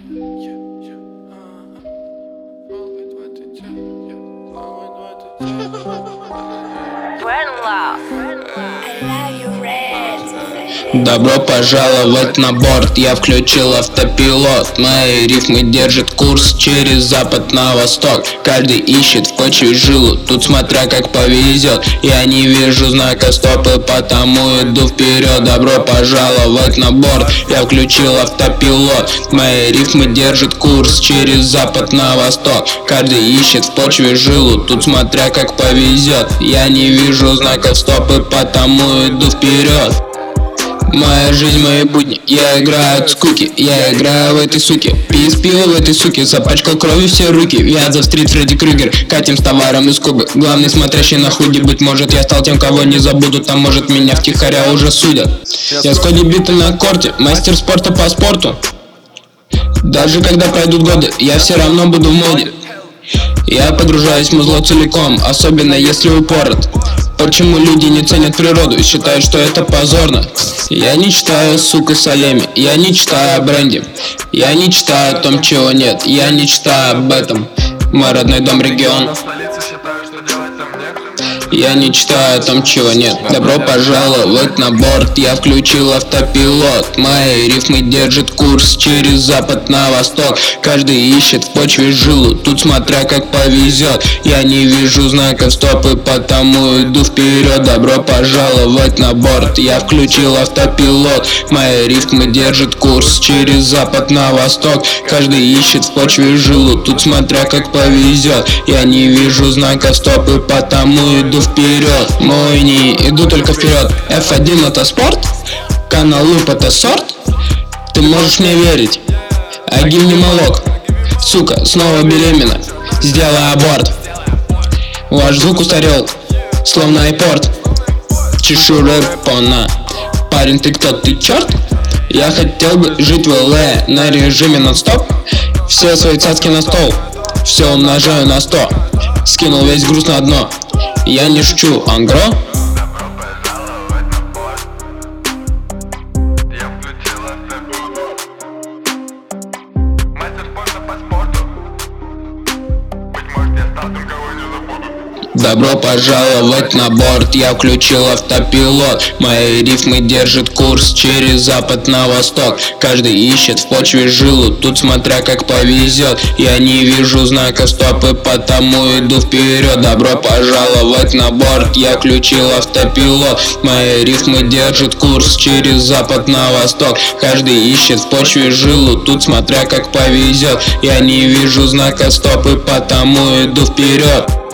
Добро пожаловать на борт, я включил автопилот. Мои рифмы держат курс через запад на восток. Каждый ищет в почве жилу, тут смотря как повезет. Я не вижу знака стопы, потому иду вперед. Добро пожаловать на борт, я включил автопилот. Мои рифмы держат курс через запад на восток. Каждый ищет в почве жилу, тут смотря как повезет. Я не вижу знаков стопы, потому иду вперед. Моя жизнь, мои будни, я играю от скуки. Я играю в этой суке, пиз пиво в этой суке. Запачкал кровью все руки, я за стрит Фредди Крюгер. Катим с товаром из Кубы, главный смотрящий на худи. Быть может я стал тем, кого не забудут, а может меня втихаря уже судят. Я с Коди биты на корте, мастер спорта по спорту. Даже когда пройдут годы, я все равно буду в моде. Я погружаюсь в музло целиком, особенно если упорот. Почему люди не ценят природу и считают, что это позорно? Я не читаю, сука, Салеми, я не читаю о бренде. Я не читаю о том, чего нет, я не читаю об этом. Мой родной дом, регион. Я не читаю о том, чего нет. Добро пожаловать на борт, я включил автопилот. Мои рифмы держат курс через запад на восток. Каждый ищет в почве жилу, тут смотря как повезет. Я не вижу знаков стопы, потому иду вперед. Добро пожаловать на борт, я включил автопилот. Мои рифмы держат курс через запад на восток. Каждый ищет в почве жилу, тут смотря как повезет. Я не вижу знаков стопы, потому иду вперед. Мой не иду только вперед. F1 это спорт, канал Луп это сорт. Ты можешь мне верить, а гимн не молок. Сука, снова беременна, сделай аборт. Ваш звук устарел, словно айпорт. Чешу рэпона. Парень, ты кто, ты черт? Я хотел бы жить в ЛА на режиме нон-стоп. Все свои цацки на стол, все умножаю на 100. Скинул весь груз на дно. Я не шучу, ангро. Добро пожаловать на борт, я включил автопилот. Мои рифмы держат курс через запад на восток. Каждый ищет в почве жилу, тут смотря как повезет. Я не вижу знаков стопы, потому иду вперед. Добро пожаловать на борт, я включил автопилот. Мои рифмы держат курс через запад на восток. Каждый ищет в почве жилу, тут смотря как повезет. Я не вижу знаков стопы, потому иду вперед.